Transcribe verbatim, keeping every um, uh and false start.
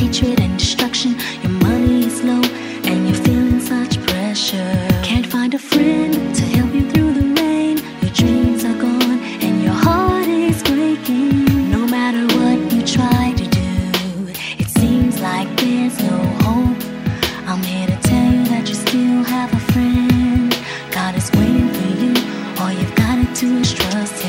hatred and destruction. Your money is low and you're feeling such pressure. Can't find a friend to help you through the rain. Your dreams are gone and your heart is breaking. No matter what you try to do, it seems like there's no hope. I'm here to tell you that you still have a friend. God is waiting for you. All you've got to do is trust